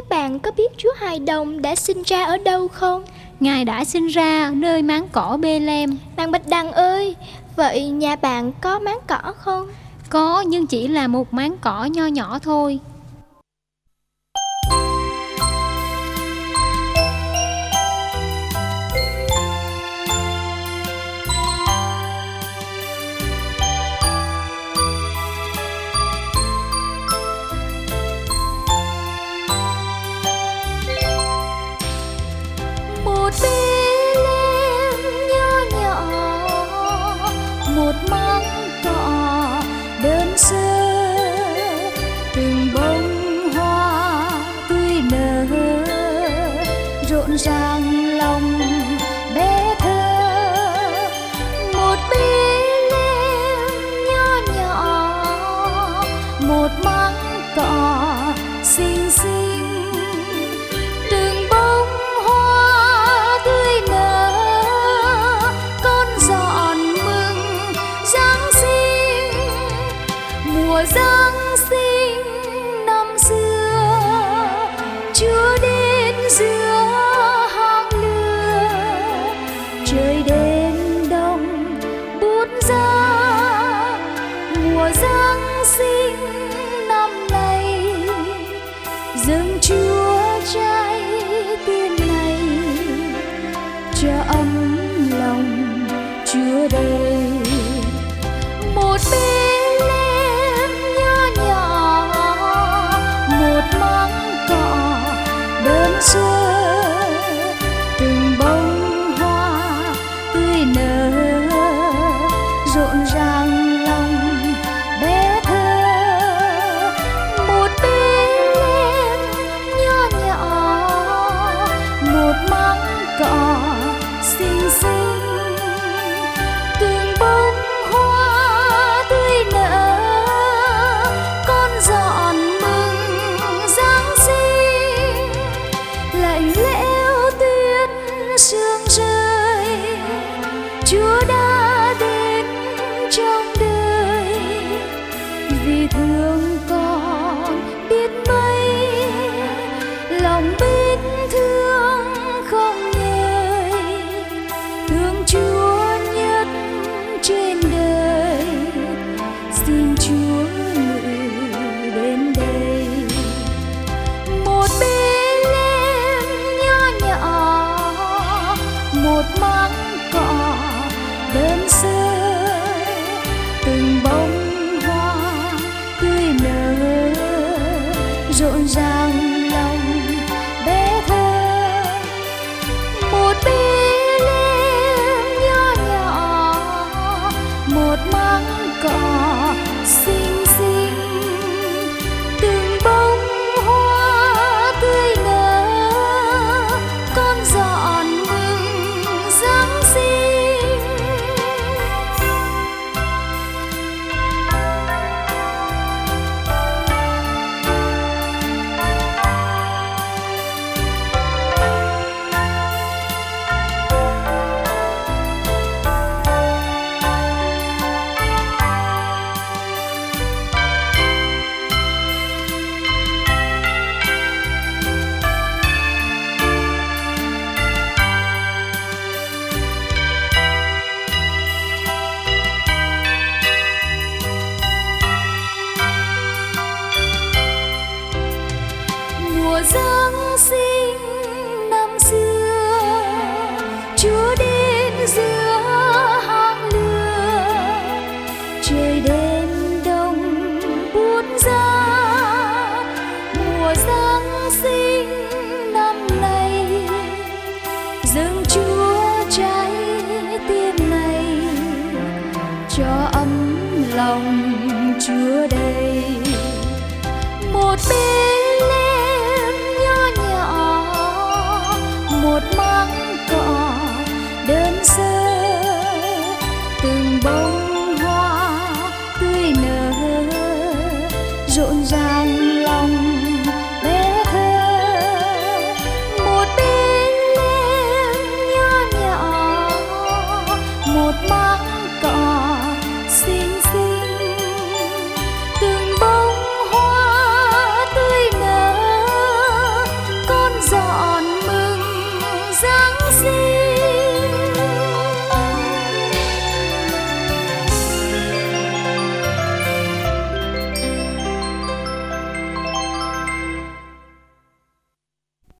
Các bạn có biết Chúa Hài Đồng đã sinh ra ở đâu không? Ngài đã sinh ra nơi máng cỏ Bê-lem. Bạn Bạch Đằng ơi, vậy nhà bạn có máng cỏ không? Có, nhưng chỉ là một máng cỏ nho nhỏ thôi. Một Bê-lem nho nhỏ, một máng cỏ đơn sơ, từng bông hoa tươi nở rộn ràng lòng bé thơ. Một Bê-lem nho nhỏ, một máng cỏ xinh xinh, từng bông hoa tươi nở, con dọn mừng Giáng sinh. Mùa Giáng sinh năm xưa, Chúa đến giữa hang lửa, trời đêm đông bút giá. Mùa Giáng sinh năm nay, dâng Chúa trái tim này, cho ấm lòng Chúa đây. Một Bê-lem nho nhỏ, một máng cỏ đơn sơ, từng bông hoa tươi nở rộn ràng lòng bé thơ. Một Bê-lem nho nhỏ, một máng cỏ xinh xinh, từng bông hoa tươi nở, con dọn mừng Giáng sinh. Lạnh lẽo tuyết sương rơi, Chúa đã đến trong đời, vì thương con biết mấy, lòng biết thương không ngơi. Thương Chúa nhất trên đời, xin Chúa ngự đến đây. Một Bê-lem nho nhỏ, một máng cỏ đơn sơ, từng bông hoa tươi nở rộn ràng lòng bé thơ. Một Bê-lem nho nhỏ, một máng cỏ xinh xinh, từng bông hoa tươi nở, con dọn mừng Giáng sinh. Mùa Giáng sinh năm xưa, Chúa đến giữa hang lửa, trời đêm đông bút giá. Mùa Giáng sinh năm nay, dâng Chúa trái tim này, cho ấm lòng Chúa đây. Một Bê-lem nho nhỏ, một máng cỏ đơn sơ, từng bông hoa tươi nở rộn ràng lòng bé thơ. Giáng sinh